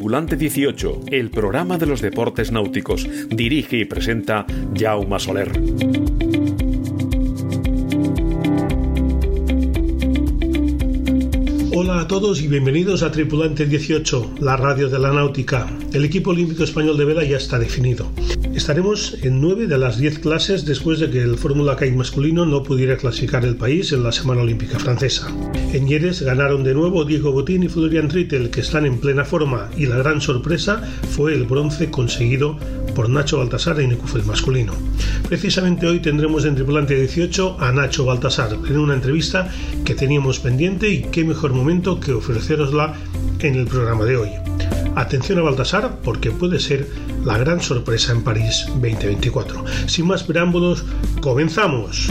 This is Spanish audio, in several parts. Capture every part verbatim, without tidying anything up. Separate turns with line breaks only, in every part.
Tripulante dieciocho, el programa de los deportes náuticos. Dirige y presenta Jaume Soler.
Hola a todos y bienvenidos a Tripulante dieciocho, la radio de la náutica. El equipo olímpico español de vela ya está definido. Estaremos en nueve de las diez clases después de que el Fórmula Kite masculino no pudiera clasificar el país en la Semana Olímpica Francesa. En Lleres ganaron de nuevo Diego Botín y Florian Rittel, que están en plena forma, y la gran sorpresa fue el bronce conseguido por Nacho Baltasar en equipo masculino. Precisamente hoy tendremos en Tripulante dieciocho a Nacho Baltasar en una entrevista que teníamos pendiente, y qué mejor momento que ofrecerosla en el programa de hoy. Atención a Baltasar, porque puede ser la gran sorpresa en París veinte veinticuatro. Sin más preámbulos, ¡comenzamos!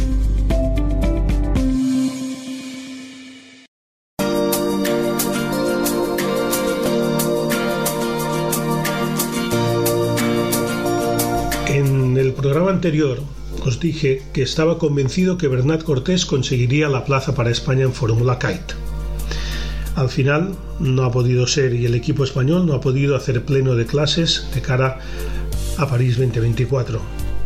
En el programa anterior os dije que estaba convencido que Bernat Cortés conseguiría la plaza para España en Fórmula Kite. Al final no ha podido ser, y el equipo español no ha podido hacer pleno de clases de cara a París veinte veinticuatro.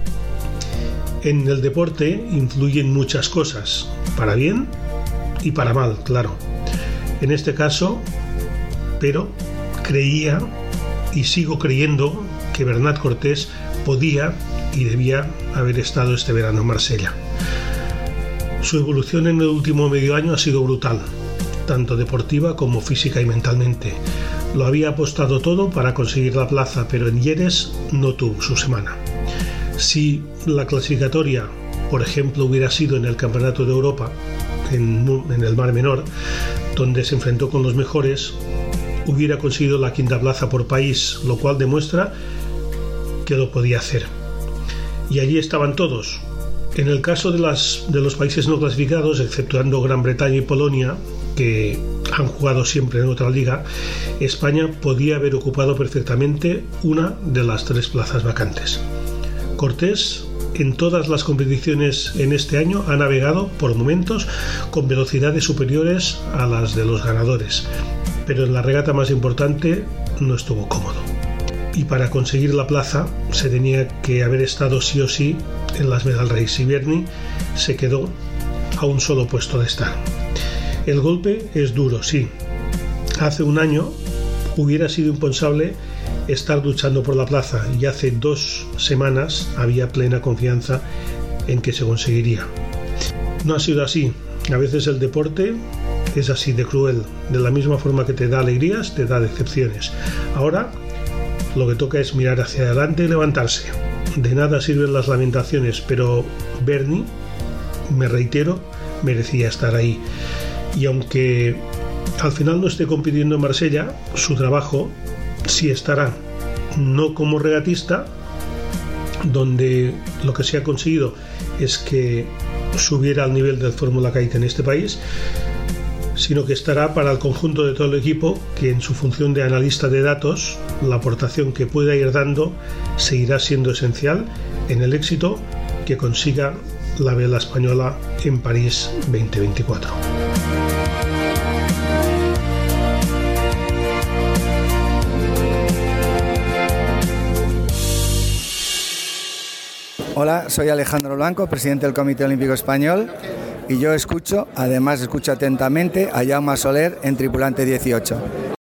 En el deporte influyen muchas cosas, para bien y para mal, claro. En este caso, pero creía y sigo creyendo que Bernat Cortés podía y debía haber estado este verano en Marsella. Su evolución en el último medio año ha sido brutal, tanto deportiva como física y mentalmente. Lo había apostado todo para conseguir la plaza, pero en Lleres no tuvo su semana. Si la clasificatoria, por ejemplo, hubiera sido en el Campeonato de Europa, en, en el Mar Menor, donde se enfrentó con los mejores, hubiera conseguido la quinta plaza por país, lo cual demuestra que lo podía hacer. Y allí estaban todos. En el caso de, las, de los países no clasificados, exceptuando Gran Bretaña y Polonia, que han jugado siempre en otra liga, España podía haber ocupado perfectamente una de las tres plazas vacantes. Cortés, en todas las competiciones en este año, ha navegado por momentos con velocidades superiores a las de los ganadores, pero en la regata más importante no estuvo cómodo. Y para conseguir la plaza se tenía que haber estado sí o sí en las Medal Race, y Berni se quedó a un solo puesto de estar. El golpe es duro, sí. Hace un año hubiera sido impensable estar luchando por la plaza, y hace dos semanas había plena confianza en que se conseguiría. No ha sido así. A veces el deporte es así de cruel. De la misma forma que te da alegrías, te da decepciones. Ahora lo que toca es mirar hacia adelante y levantarse. De nada sirven las lamentaciones, pero Berni, me reitero, merecía estar ahí. Y aunque al final no esté compitiendo en Marsella, su trabajo sí estará, no como regatista, donde lo que se ha conseguido es que subiera al nivel del Fórmula Kite en este país, sino que estará para el conjunto de todo el equipo, que en su función de analista de datos, la aportación que pueda ir dando seguirá siendo esencial en el éxito que consiga la vela española en París veinte veinticuatro.
Hola, soy Alejandro Blanco, presidente del Comité Olímpico Español, y yo escucho, además escucho atentamente a Jaume Soler en Tripulante dieciocho.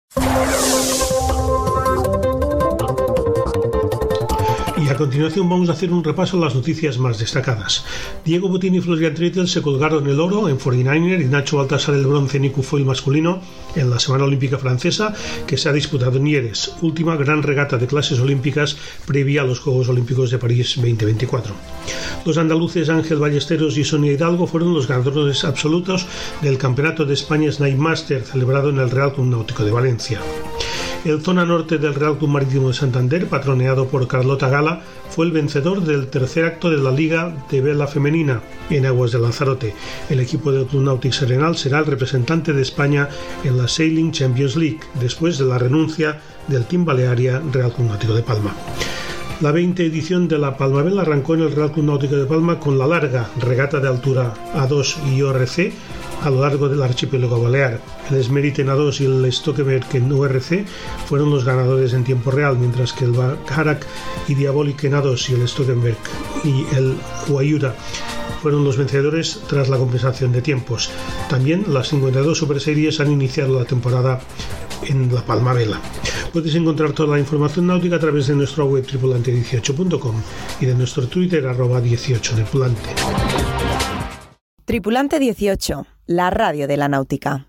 A continuación vamos a hacer un repaso a las noticias más destacadas. Diego Botín y Florian Rittel se colgaron el oro en cuarenta y nueve y Nacho Baltasar el bronce en equifoil masculino en la Semana Olímpica Francesa, que se ha disputado en Lleres, última gran regata de clases olímpicas previa a los Juegos Olímpicos de París veinte veinticuatro. Los andaluces Ángel Ballesteros y Sonia Hidalgo fueron los ganadores absolutos del Campeonato de España Snipe Master, celebrado en el Real Club Náutico de Valencia. El zona norte del Real Club Marítimo de Santander, patroneado por Carlota Gala, fue el vencedor del tercer acto de la Liga de Vela Femenina en aguas de Lanzarote. El equipo del Club Náutico Serenal será el representante de España en la Sailing Champions League, después de la renuncia del Team Balearia Real Club Náutico de Palma. La veinte edición de la Palmavela arrancó en el Real Club Náutico de Palma con la larga regata de altura A dos y O R C a lo largo del archipiélago balear. El Smerite en A dos y el Stokemberg en U R C fueron los ganadores en tiempo real, mientras que el Bajarak y Diabolic en A dos y el Stokemberg y el Guayura fueron los vencedores tras la compensación de tiempos. También las cincuenta y dos Super Series han iniciado la temporada en la Palmavela. Puedes encontrar toda la información náutica a través de nuestra web tripulante dieciocho punto com y de nuestro Twitter arroba dieciocho tripulante.
Tripulante dieciocho, la radio de la náutica.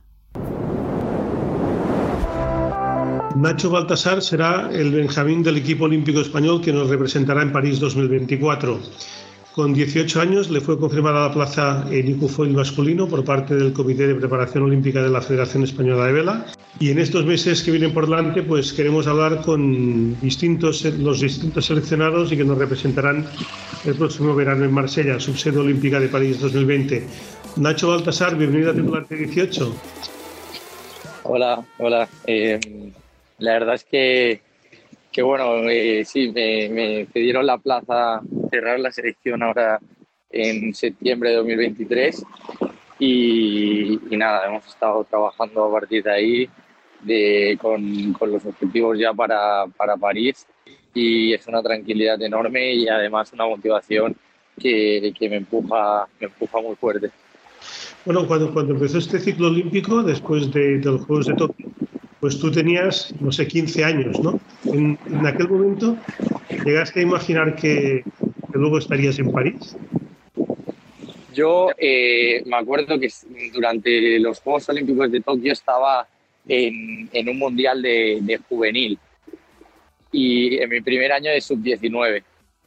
Nacho Baltasar será el Benjamín del equipo olímpico español que nos representará en París dos mil veinticuatro. Con dieciocho años le fue confirmada la plaza en equifoil masculino por parte del Comité de Preparación Olímpica de la Federación Española de Vela. Y en estos meses que vienen por delante, pues queremos hablar con distintos, los distintos seleccionados y que nos representarán el próximo verano en Marsella, subsede olímpica de París dos mil veinte. Nacho Baltasar, bienvenido a Tripulante dieciocho.
Hola, hola. Eh, la verdad es que, que bueno, eh, sí, me, me pidieron la plaza, cerrar la selección ahora en septiembre de dos mil veintitrés y, y nada, hemos estado trabajando a partir de ahí de, con, con los objetivos ya para, para París y es una tranquilidad enorme y además una motivación que, que me empuja, me empuja muy fuerte.
Bueno, cuando, cuando empezó este ciclo olímpico, después de, de los Juegos de Tokio, pues tú tenías, no sé, quince años, ¿no? En, en aquel momento, ¿llegaste a imaginar que, que luego estarías en París?
Yo eh, me acuerdo que durante los Juegos Olímpicos de Tokio estaba en, en un mundial de, de juvenil y en mi primer año de sub diecinueve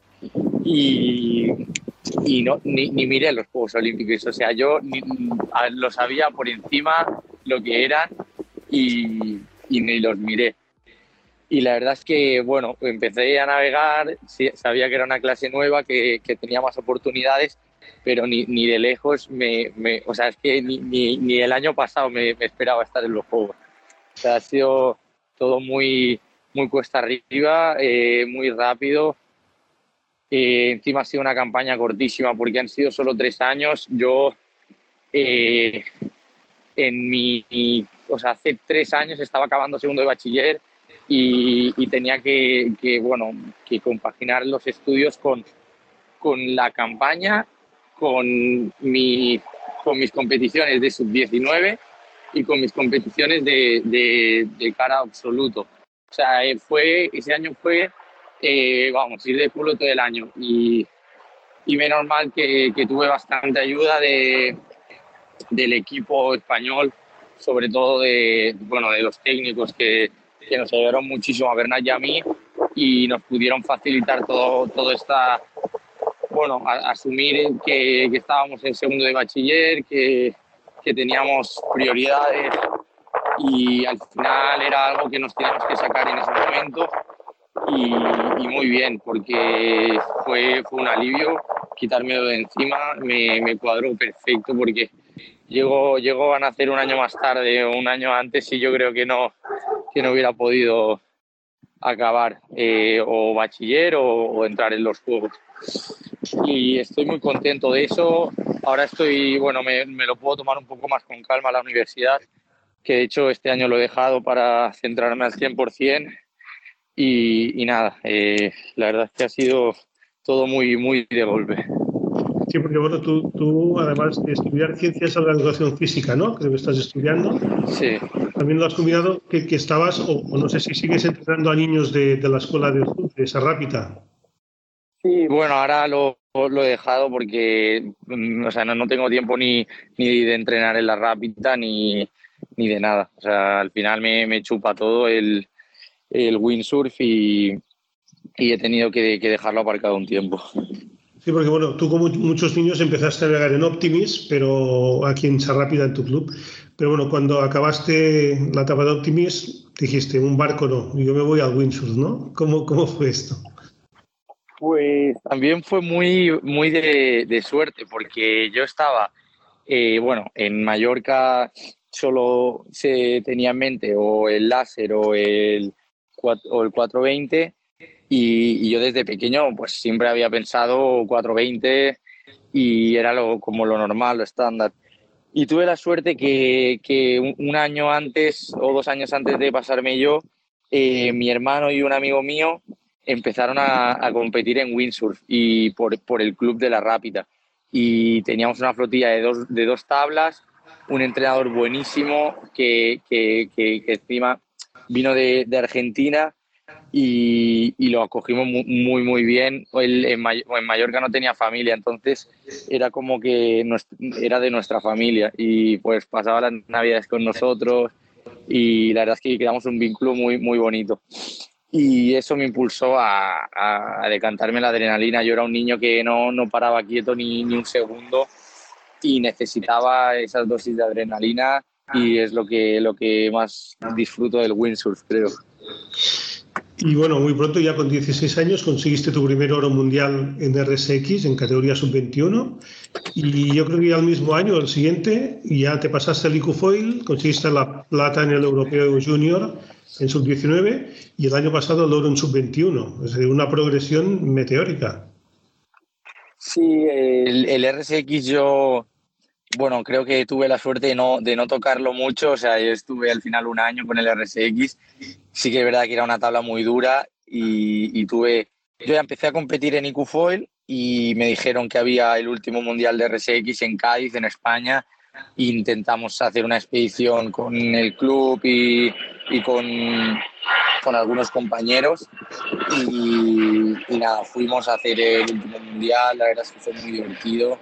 y, y no, ni, ni miré los Juegos Olímpicos, o sea, yo ni, lo sabía por encima lo que eran y, y ni los miré. Y la verdad es que, bueno, empecé a navegar, sabía que era una clase nueva, que, que tenía más oportunidades, pero ni, ni de lejos, me, me, o sea, es que ni, ni, ni el año pasado me, me esperaba estar en los Juegos. O sea, ha sido todo muy, muy cuesta arriba, eh, muy rápido. Eh, encima ha sido una campaña cortísima porque han sido solo tres años. Yo, eh, en mi, mi, o sea, hace tres años estaba acabando segundo de bachiller y, y tenía que, que, bueno, que compaginar los estudios con, con la campaña, con, mi, con mis competiciones de sub diecinueve y con mis competiciones de, de, de cara absoluto. O sea, fue, ese año fue, eh, vamos, ir de culo todo el año y, y menos mal que, que tuve bastante ayuda de, del equipo español, sobre todo de, bueno, de los técnicos que, que nos ayudaron muchísimo a Bernat y a mí y nos pudieron facilitar todo, todo esta, bueno, a, asumir que, que estábamos en segundo de bachiller, que, que teníamos prioridades y al final era algo que nos teníamos que sacar en ese momento y, y muy bien, porque fue, fue un alivio quitármelo de encima, me, me cuadró perfecto porque llegó, llegó a nacer un año más tarde o un año antes y yo creo que no, que no hubiera podido acabar eh, o bachiller o, o entrar en los Juegos. Y estoy muy contento de eso. Ahora estoy, bueno, me, me lo puedo tomar un poco más con calma a la universidad, que de hecho este año lo he dejado para centrarme al cien por ciento y, y nada, eh, la verdad es que ha sido todo muy, muy de golpe.
Sí, porque bueno, tú, tú además de estudiar ciencias de la educación física, ¿no? Creo que estás estudiando.
Sí.
También lo has combinado que, que estabas, o, o no sé si sigues entrenando a niños de, de la escuela de, de Sarrápita.
Sí, bueno, ahora lo, lo he dejado porque o sea, no, no tengo tiempo ni, ni de entrenar en la Rápita ni, ni de nada. O sea, al final me, me chupa todo el, el windsurf y, y he tenido que, que dejarlo aparcado un tiempo.
Sí, porque bueno, tú como muchos niños empezaste a navegar en Optimis, pero aquí en Sarrápida, en tu club. Pero bueno, cuando acabaste la etapa de Optimis, dijiste, un barco no, yo me voy al windsurf, ¿no? ¿Cómo, cómo fue esto?
Pues también fue muy, muy de, de suerte, porque yo estaba, eh, bueno, en Mallorca solo se tenía en mente o el láser o el, o el cuatrocientos veinte Y, y yo desde pequeño pues siempre había pensado cuatro veinte y era lo, como lo normal, lo estándar. Y tuve la suerte que, que un, un año antes o dos años antes de pasarme yo, eh, mi hermano y un amigo mío empezaron a, a competir en windsurf y por, por el club de La Rápida. Y teníamos una flotilla de dos, de dos tablas, un entrenador buenísimo que, que, que, que encima vino de, de Argentina y, y lo acogimos muy, muy, muy bien. Él en, May- en Mallorca no tenía familia, entonces era como que nos, era de nuestra familia y pues pasaba las navidades con nosotros y la verdad es que creamos un vínculo muy, muy bonito. Y eso me impulsó a, a, a decantarme la adrenalina. Yo era un niño que no, no paraba quieto ni, ni un segundo y necesitaba esas dosis de adrenalina y es lo que, lo que más disfruto del windsurf, creo.
Y bueno, muy pronto, ya con dieciséis años, conseguiste tu primer oro mundial en R S X en categoría sub veintiuno y yo creo que ya el mismo año, el siguiente, ya te pasaste al Icufoil, conseguiste la plata en el Europeo Junior en sub diecinueve y el año pasado el oro en sub veintiuno. Es decir, una progresión meteórica.
Sí, el, el R S X yo, bueno, creo que tuve la suerte de no, de no tocarlo mucho, o sea, yo estuve al final un año con el R S X, sí que es verdad que era una tabla muy dura y, y tuve, yo ya empecé a competir en Icufoil y me dijeron que había el último mundial de R S X en Cádiz, en España, e intentamos hacer una expedición con el club y, y con, con algunos compañeros y, y nada, fuimos a hacer el último mundial, la verdad es que fue muy divertido.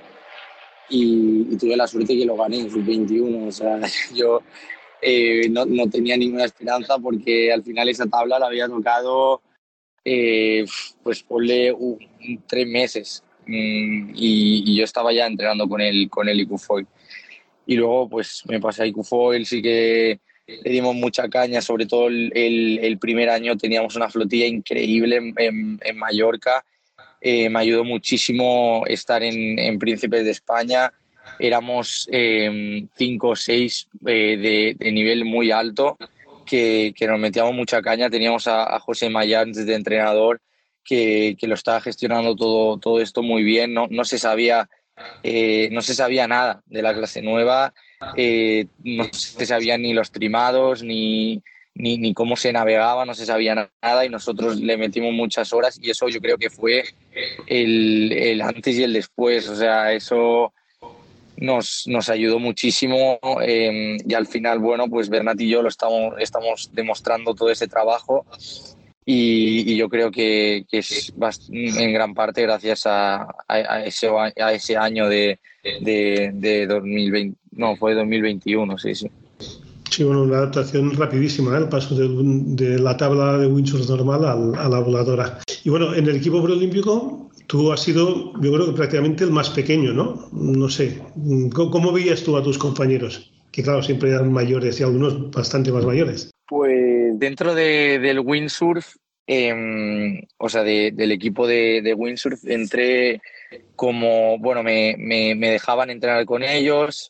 Y, y tuve la suerte que lo gané en sub veintiuno, o sea, yo eh, no, no tenía ninguna esperanza porque al final esa tabla la había tocado eh, pues ponle uh, tres meses mm, y, y yo estaba ya entrenando con el, con el Icufoil y luego pues me pasé a Icufoil, sí que le dimos mucha caña, sobre todo el, el, el primer año teníamos una flotilla increíble en, en, en Mallorca. Eh, me ayudó muchísimo estar en, en Príncipes de España. Éramos eh, cinco o seis eh, de, de nivel muy alto que, que nos metíamos mucha caña. Teníamos a, a José Mayans de entrenador que, que lo estaba gestionando todo, todo esto muy bien. No, no se sabía, eh, no se sabía nada de la clase nueva. Eh, no se sabían ni los trimados ni Ni, ni cómo se navegaba, no se sabía nada y nosotros le metimos muchas horas y eso yo creo que fue el, el antes y el después, o sea, eso nos, nos ayudó muchísimo eh, y al final, bueno, pues Bernat y yo lo estamos, estamos demostrando todo ese trabajo y, y yo creo que, que es en gran parte gracias a, a, a, ese, a ese año de, de, de dos mil veinte, no, fue dos mil veintiuno, sí, sí.
Sí, bueno, una adaptación rapidísima, ¿eh? El paso de, de la tabla de windsurf normal a, a la voladora. Y bueno, en el equipo preolímpico tú has sido, yo creo que prácticamente el más pequeño, ¿no? No sé, ¿cómo, cómo veías tú a tus compañeros? Que claro, siempre eran mayores y algunos bastante más mayores.
Pues dentro de, del windsurf, eh, o sea, de, del equipo de, de windsurf, entré como, bueno, me, me, me dejaban entrenar con ellos.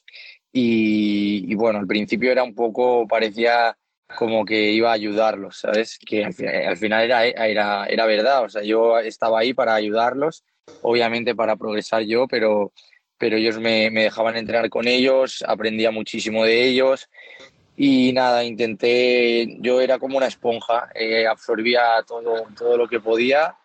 Y, y bueno, al principio era un poco, parecía como que iba a ayudarlos, ¿sabes? Que al, al final era, era, era verdad, o sea, yo estaba ahí para ayudarlos, obviamente para progresar yo, pero, pero ellos me, me dejaban entrenar con ellos, aprendía muchísimo de ellos y nada, intenté, yo era como una esponja, eh, absorbía todo, todo lo que podía.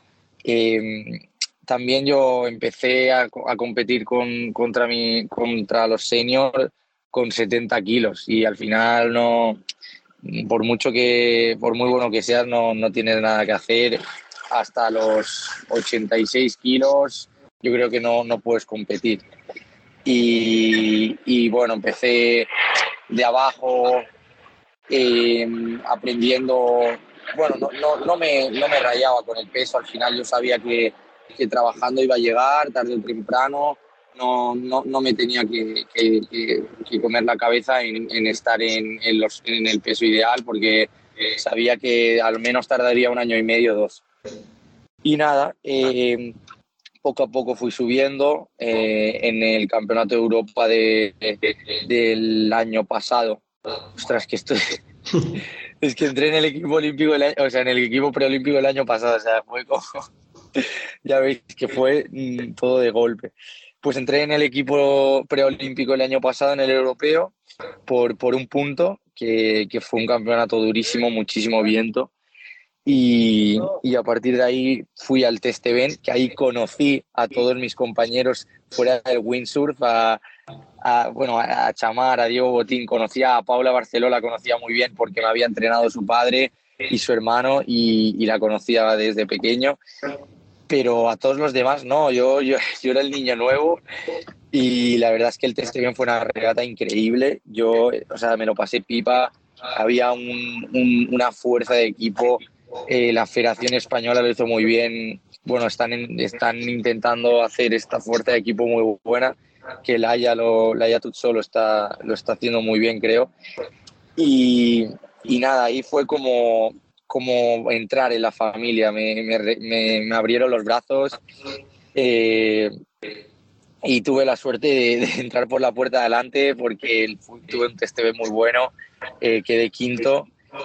Eh, También yo empecé a, a competir con, contra, mi, contra los seniors con setenta kilos y al final no, por mucho que, por muy bueno que seas, no, no tienes nada que hacer. Hasta los ochenta y seis kilos yo creo que no, no puedes competir. Y, y bueno, empecé de abajo eh, aprendiendo, bueno, no, no, no, me, no me rayaba con el peso, al final yo sabía que que trabajando iba a llegar tarde o temprano, no, no, no me tenía que, que, que, que comer la cabeza en, en estar en, en, los, en el peso ideal porque sabía que al menos tardaría un año y medio, dos. Y nada, eh, poco a poco fui subiendo eh, en el Campeonato de Europa de, de, del año pasado. Ostras, que estoy... Es que entré en el equipo olímpico, el año, o sea, en el equipo preolímpico el año pasado, o sea, fue como, ya veis que fue mm, todo de golpe. Pues entré en el equipo preolímpico el año pasado, en el europeo, por, por un punto, que, que fue un campeonato durísimo, muchísimo viento. Y, y a partir de ahí fui al test event, que ahí conocí a todos mis compañeros fuera del windsurf, a, a, bueno, a Chamar, a Diego Botín, conocía a Paula Barceló, la conocía muy bien porque me había entrenado su padre y su hermano y, y la conocía desde pequeño, pero a todos los demás no, yo, yo, yo era el niño nuevo y la verdad es que el test event fue una regata increíble, yo, o sea, me lo pasé pipa, había un, un, una fuerza de equipo. Eh, la Federación Española lo hizo muy bien. Bueno, están, en, están intentando hacer esta fuerza de equipo muy buena, que Laia, lo, Laia Tutsó lo está, lo está haciendo muy bien, creo. Y, y nada, ahí fue como, como entrar en la familia. Me, me, me, me abrieron los brazos eh, y tuve la suerte de, de entrar por la puerta de adelante porque tuve un test muy bueno, eh, quedé quinto.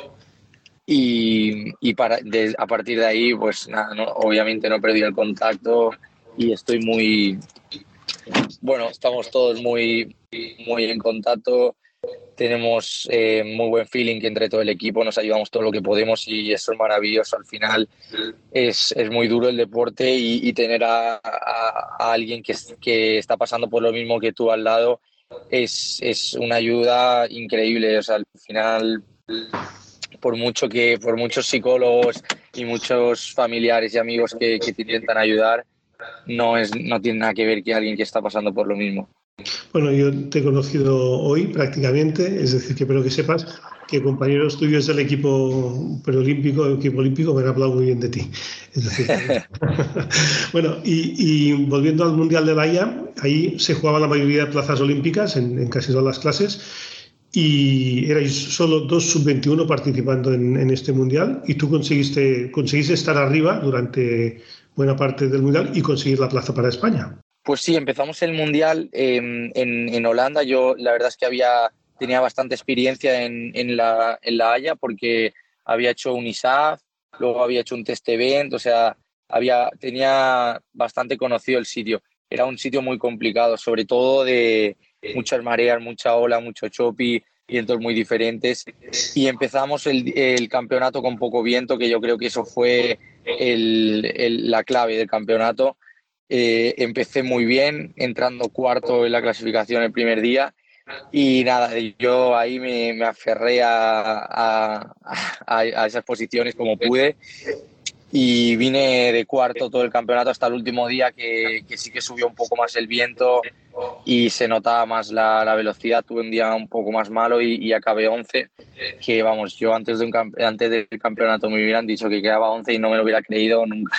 Y, y para, de, a partir de ahí, pues nada, no, obviamente no perdí el contacto y estoy muy, bueno, estamos todos muy, muy en contacto, tenemos eh, muy buen feeling que entre todo el equipo, nos ayudamos todo lo que podemos y eso es maravilloso. Al final es, es muy duro el deporte y, y tener a, a, a alguien que, que está pasando por lo mismo que tú al lado es, es una ayuda increíble. O sea, al final... por mucho que por muchos psicólogos y muchos familiares y amigos que, que te intentan ayudar, no es no tiene nada que ver que alguien que está pasando por lo mismo.
Bueno, yo te he conocido hoy prácticamente, es decir, que espero que sepas que compañeros tuyos del equipo preolímpico, equipo olímpico, me han hablado muy bien de ti. Es decir, que... bueno, y, y volviendo al Mundial de La Haya, ahí se jugaba la mayoría de plazas olímpicas en, en casi todas las clases. Y erais solo dos sub veintiuno participando en, en este mundial y tú conseguiste, conseguiste estar arriba durante buena parte del mundial y conseguir la plaza para España.
Pues sí, empezamos el mundial eh, en, en Holanda. Yo la verdad es que había, tenía bastante experiencia en, en, la, en La Haya porque había hecho un I S A F, luego había hecho un test event, o sea, había, tenía bastante conocido el sitio. Era un sitio muy complicado, sobre todo de muchas mareas, mucha ola, mucho chopi, vientos muy diferentes. Y empezamos el, el campeonato con poco viento, que yo creo que eso fue el, el, la clave del campeonato. Eh, empecé muy bien, entrando cuarto en la clasificación el primer día. Y nada, yo ahí me, me aferré a, a, a, a esas posiciones como pude. Y vine de cuarto todo el campeonato hasta el último día que, que sí que subió un poco más el viento y se notaba más la, la velocidad. Tuve un día un poco más malo y, y acabé once, que vamos, yo antes, de un, antes del campeonato me hubieran dicho que quedaba once y no me lo hubiera creído nunca.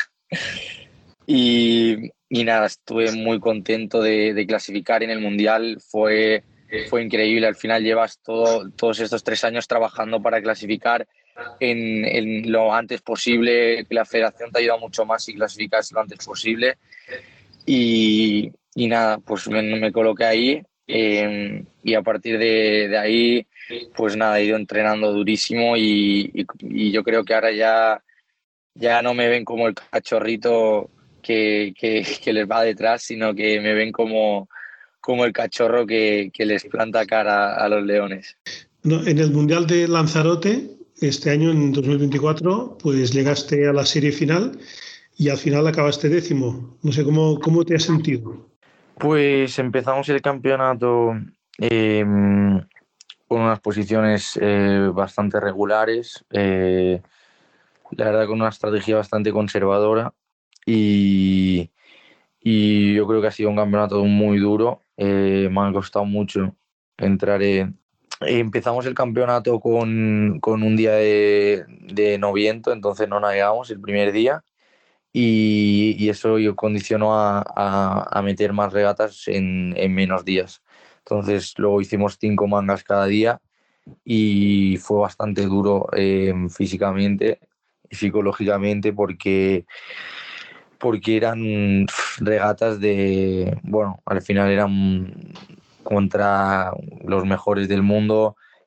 Y, y nada, estuve muy contento de, de clasificar en el Mundial, fue, fue increíble. Al final llevas todo, todos estos tres años trabajando para clasificar En, en lo antes posible, que la federación te ayuda mucho más si clasificas lo antes posible y, y nada, pues me, me coloqué ahí eh, y a partir de, de ahí pues nada, he ido entrenando durísimo y, y, y yo creo que ahora ya, ya no me ven como el cachorrito que, que, que les va detrás, sino que me ven como, como el cachorro que, que les planta cara a los leones.
No, en el Mundial de Lanzarote este año, en dos mil veinticuatro, pues llegaste a la serie final y al final acabaste décimo. No sé, ¿cómo, cómo te has sentido?
Pues empezamos el campeonato eh, con unas posiciones eh, bastante regulares, eh, la verdad con una estrategia bastante conservadora y, y yo creo que ha sido un campeonato muy duro. Eh, me ha costado mucho entrar en... Empezamos el campeonato con, con un día de, de no viento, entonces no navegamos el primer día y, y eso yo condicionó a, a, a meter más regatas en, en menos días. Entonces luego hicimos cinco mangas cada día y fue bastante duro eh, físicamente y psicológicamente porque, porque eran regatas de... Bueno, al final eran... contra los mejores del mundo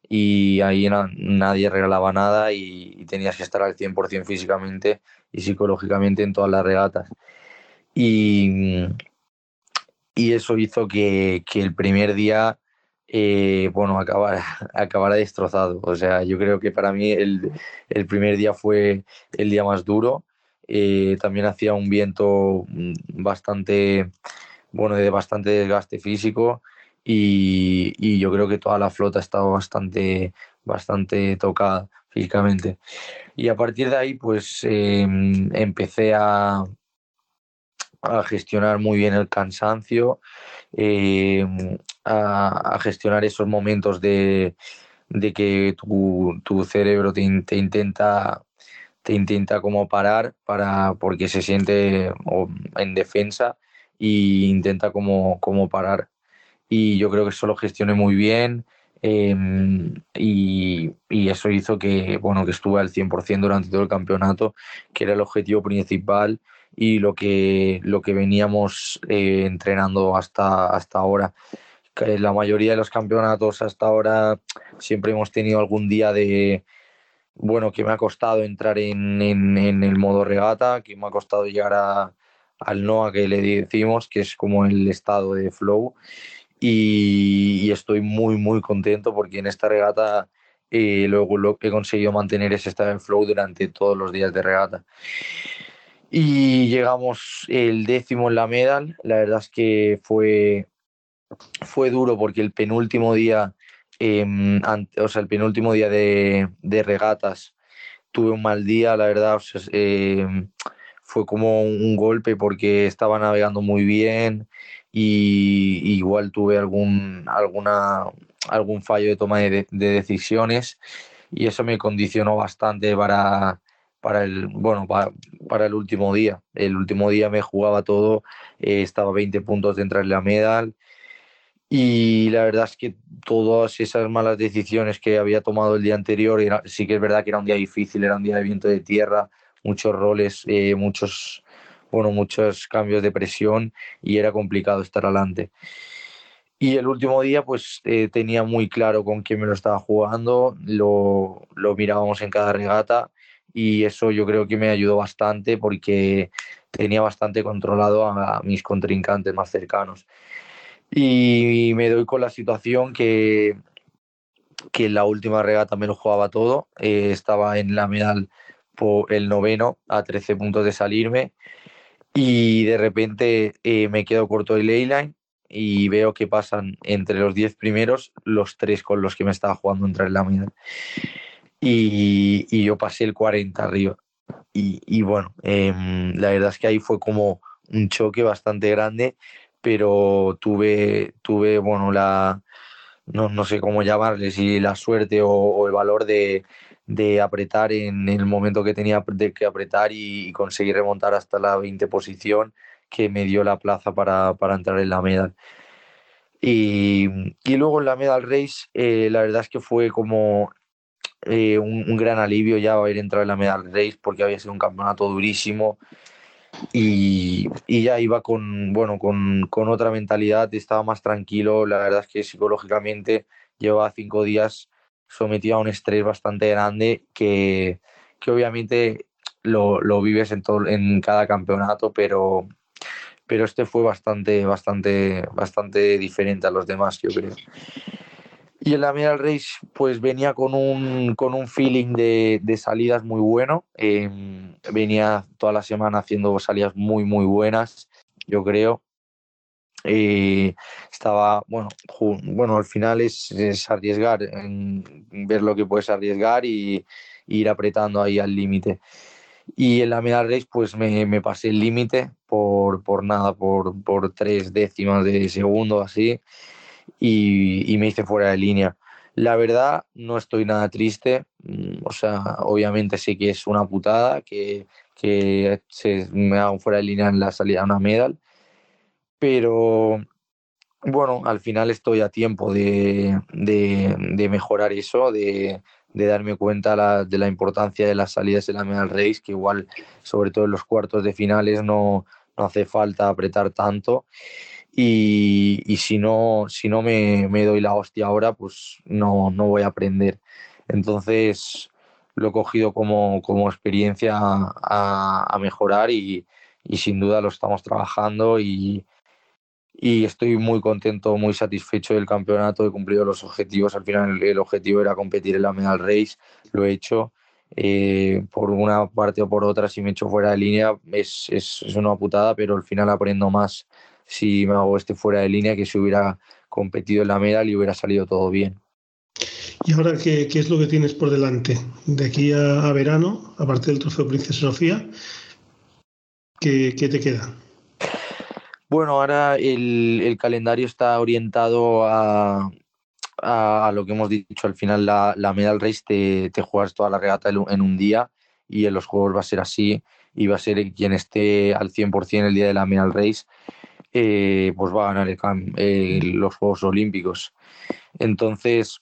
y ahí na- nadie regalaba nada y, y tenías que estar al cien por ciento físicamente y psicológicamente en todas las regatas. Y, y eso hizo que, que el primer día, eh, bueno, acabara, acabara destrozado. O sea, yo creo que para mí el, el primer día fue el día más duro. Eh, también hacía un viento mm, bastante, bueno, de bastante desgaste físico y, y yo creo que toda la flota estaba bastante, bastante tocada físicamente. Y a partir de ahí, pues eh, empecé a, a gestionar muy bien el cansancio, eh, a, a gestionar esos momentos de, de que tu, tu cerebro te, in- te intenta te intenta como parar para porque se siente o, en defensa e intenta como, como parar. Y yo creo que eso lo gestioné muy bien, eh, y, y eso hizo que, bueno, que estuve al cien por ciento durante todo el campeonato, que era el objetivo principal y lo que, lo que veníamos eh, entrenando hasta, hasta ahora. Que la mayoría de los campeonatos hasta ahora siempre hemos tenido algún día de, bueno, que me ha costado entrar en, en, en el modo regata, que me ha costado llegar a, al N O A que le decimos, que es como el estado de flow. Y, y estoy muy, muy contento porque en esta regata eh, luego lo que he conseguido mantener ese estado de flow durante todos los días de regata. Y llegamos el décimo en la medal. La verdad es que fue, fue duro porque el penúltimo día, eh, ante, o sea, el penúltimo día de, de regatas tuve un mal día, la verdad. O sea, eh, fue como un golpe porque estaba navegando muy bien y, y igual tuve algún, alguna, algún fallo de toma de, de decisiones y eso me condicionó bastante para, para el, bueno, para, para el último día. El último día me jugaba todo, eh, estaba a veinte puntos de entrar en la medal. Y la verdad es que todas esas malas decisiones que había tomado el día anterior, era, sí que es verdad que era un día difícil, era un día de viento de tierra, muchos roles, eh, muchos, bueno, muchos cambios de presión y era complicado estar adelante. Y el último día, pues eh, tenía muy claro con quién me lo estaba jugando, lo, lo mirábamos en cada regata y eso yo creo que me ayudó bastante porque tenía bastante controlado a, a mis contrincantes más cercanos. Y me doy con la situación que, que en la última regata me lo jugaba todo. Eh, estaba en la medal por el noveno a trece puntos de salirme y de repente eh, me quedo corto de leyline y veo que pasan entre los diez primeros los tres con los que me estaba jugando entrar en la medal. Y, y yo pasé el cuarenta arriba. Y, y bueno, eh, la verdad es que ahí fue como un choque bastante grande, pero tuve, tuve bueno, la, no, no sé cómo llamarle, si la suerte o, o el valor de, de apretar en el momento que tenía de que apretar y, y conseguir remontar hasta la veinte posición que me dio la plaza para, para entrar en la medal. Y, y luego en la medal race, eh, la verdad es que fue como eh, un, un gran alivio ya haber entrado en la medal race porque había sido un campeonato durísimo y, y ya iba con, bueno, con, con otra mentalidad, estaba más tranquilo. La verdad es que psicológicamente llevaba cinco días sometido a un estrés bastante grande que, que obviamente lo, lo vives en, todo, en cada campeonato, pero, pero este fue bastante, bastante, bastante diferente a los demás, yo creo. Y en la Medal Race pues venía con un, con un feeling de, de salidas muy bueno. Eh, venía toda la semana haciendo salidas muy, muy buenas, yo creo. Eh, estaba, bueno, ju- bueno, al final es, es arriesgar, en ver lo que puedes arriesgar y, y ir apretando ahí al límite. Y en la Medal Race pues me, me pasé el límite por, por nada, por, por tres décimas de segundo así y, y me hice fuera de línea. La verdad, no estoy nada triste. O sea, obviamente sé que es una putada que, que se me hagan fuera de línea en la salida a una medal, pero bueno, al final estoy a tiempo de, de, de mejorar eso, de, de darme cuenta la, de la importancia de las salidas en la medal race, que igual, sobre todo en los cuartos de finales, no, no hace falta apretar tanto. y, y si no, si no me, me doy la hostia ahora, pues no, no voy a aprender. Entonces lo he cogido como, como experiencia a, a mejorar y, y sin duda lo estamos trabajando y, y estoy muy contento, muy satisfecho del campeonato, he cumplido los objetivos. Al final el, el objetivo era competir en la Medal Race, lo he hecho. Eh, por una parte o por otra, si me echo fuera de línea es, es, es una putada, pero al final aprendo más si me hago este fuera de línea que si hubiera competido en la Medal y hubiera salido todo bien.
¿Y ahora qué, qué es lo que tienes por delante? De aquí a, a verano, aparte del Trofeo Princesa Sofía, ¿qué, qué te queda?
Bueno, ahora el, el calendario está orientado a, a, a lo que hemos dicho. Al final la, la Medal Race te, te juegas toda la regata en un día y en los Juegos va a ser así y va a ser quien esté al cien por ciento el día de la Medal Race, eh, pues va a ganar el, eh, los Juegos Olímpicos. Entonces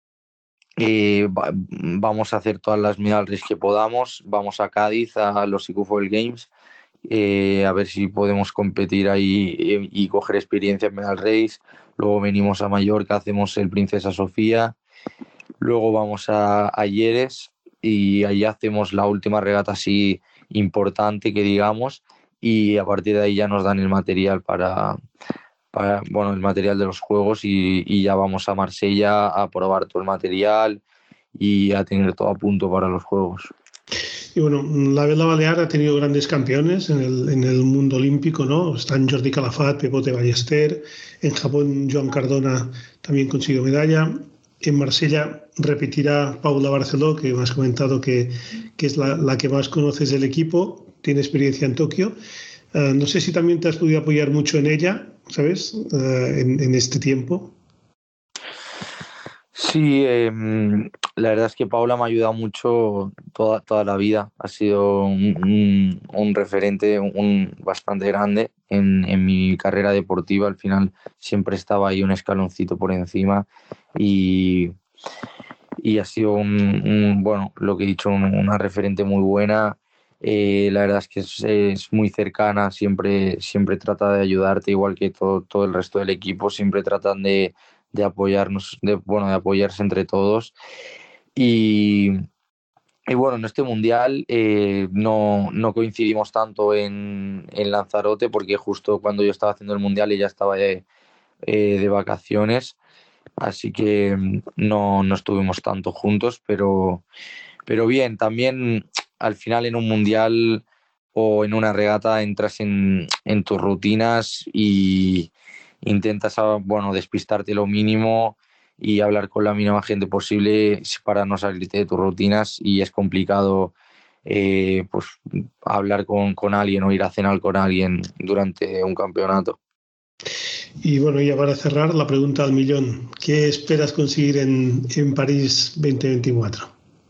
eh, va, vamos a hacer todas las Medal Race que podamos, vamos a Cádiz a los I Q Foil Games. Eh, a ver si podemos competir ahí y, y coger experiencia en Medal Race. Luego venimos a Mallorca, hacemos el Princesa Sofía. Luego vamos a, a Lleres y ahí hacemos la última regata así importante que digamos, y a partir de ahí ya nos dan el material para, para bueno, el material de los juegos y, y ya vamos a Marsella a probar todo el material y a tener todo a punto para los juegos.
Y bueno, la Vela Balear ha tenido grandes campeones en el, en el mundo olímpico, ¿no? Están Jordi Calafat, Pepote Ballester, en Japón Joan Cardona también consiguió medalla, en Marsella repetirá Paula Barceló, que me has comentado que, que es la, la que más conoces del equipo, tiene experiencia en Tokio. Uh, no sé si también te has podido apoyar mucho en ella, ¿sabes? Uh, en, en este tiempo.
Sí, eh, la verdad es que Paula me ha ayudado mucho toda, toda la vida. Ha sido un, un, un referente un, bastante grande en, en mi carrera deportiva. Al final siempre estaba ahí un escaloncito por encima y, y ha sido un, un, bueno, lo que he dicho, un, una referente muy buena. Eh, la verdad es que es, es muy cercana, siempre, siempre trata de ayudarte, igual que todo, todo el resto del equipo, siempre tratan de de apoyarnos, de, bueno, de apoyarse entre todos. Y, y bueno, en este mundial eh, no, no coincidimos tanto en, en Lanzarote porque justo cuando yo estaba haciendo el mundial ella estaba de, eh, de vacaciones, así que no, no estuvimos tanto juntos, pero, pero bien, también al final en un mundial o en una regata entras en, en tus rutinas y intentas, bueno, despistarte lo mínimo y hablar con la mínima gente posible para no salirte de tus rutinas, y es complicado eh, pues hablar con, con alguien o ir a cenar con alguien durante un campeonato.
Y bueno, ya para cerrar, la pregunta al millón: ¿qué esperas conseguir en, en París veinte veinticuatro?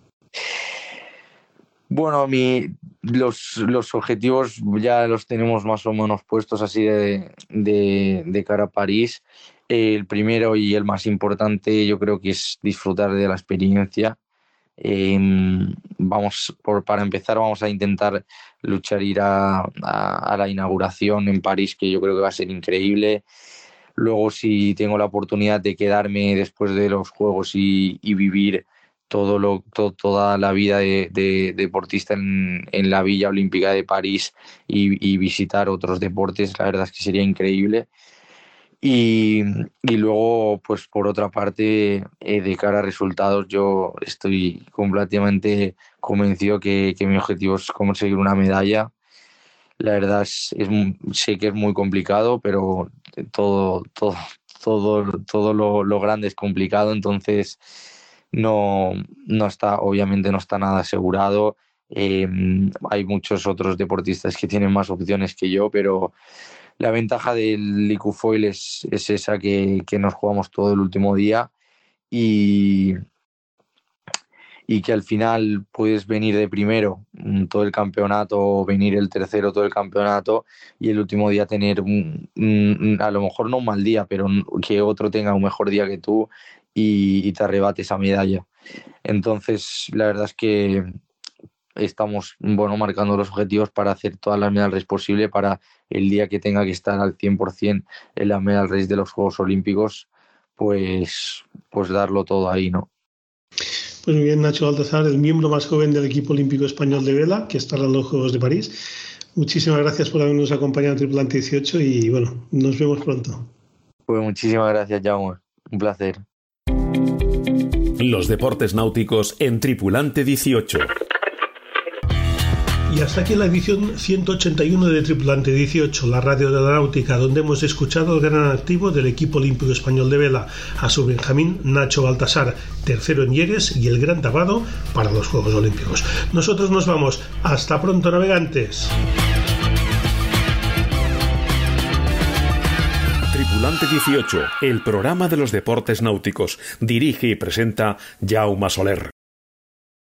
Bueno, mi, los, los objetivos ya los tenemos más o menos puestos así de, de, de cara a París. El primero y el más importante yo creo que es disfrutar de la experiencia. Eh, vamos por, para empezar vamos a intentar luchar ir a, a, a la inauguración en París, que yo creo que va a ser increíble. Luego, si tengo la oportunidad de quedarme después de los Juegos y, y vivir todo lo, todo, toda la vida de, de, de deportista en, en la Villa Olímpica de París y, y visitar otros deportes, la verdad es que sería increíble. Y, y luego, pues por otra parte, eh, de cara a resultados, yo estoy completamente convencido que, que mi objetivo es conseguir una medalla. La verdad es, es sé que es muy complicado, pero todo, todo, todo, todo lo, lo grande es complicado, entonces no, no está, obviamente no está nada asegurado. Eh, hay muchos otros deportistas que tienen más opciones que yo, pero la ventaja del I Q Foil es, es esa, que, que nos jugamos todo el último día y, y que al final puedes venir de primero todo el campeonato o venir el tercero todo el campeonato y el último día tener un, un, a lo mejor no un mal día, pero que otro tenga un mejor día que tú y, y te arrebate esa medalla. Entonces la verdad es que estamos bueno, marcando los objetivos para hacer todas las medal race posible para el día que tenga que estar al cien por ciento en la medal race de los Juegos Olímpicos, pues, pues darlo todo ahí, ¿no?
Pues muy bien, Nacho Baltasar, el miembro más joven del equipo olímpico español de vela, que estará en los Juegos de París. Muchísimas gracias por habernos acompañado en Tripulante dieciocho y bueno, nos vemos pronto.
Pues muchísimas gracias, Jaume. Un placer.
Los deportes náuticos en Tripulante dieciocho.
Y hasta aquí la edición ciento ochenta y uno de Tripulante dieciocho, la radio de la náutica, donde hemos escuchado al gran activo del equipo olímpico español de vela, a su Benjamín Nacho Baltasar, tercero en Hieres y el gran tabado para los Juegos Olímpicos. Nosotros nos vamos. Hasta pronto, navegantes.
Tripulante dieciocho, el programa de los deportes náuticos. Dirige y presenta Jaume Soler.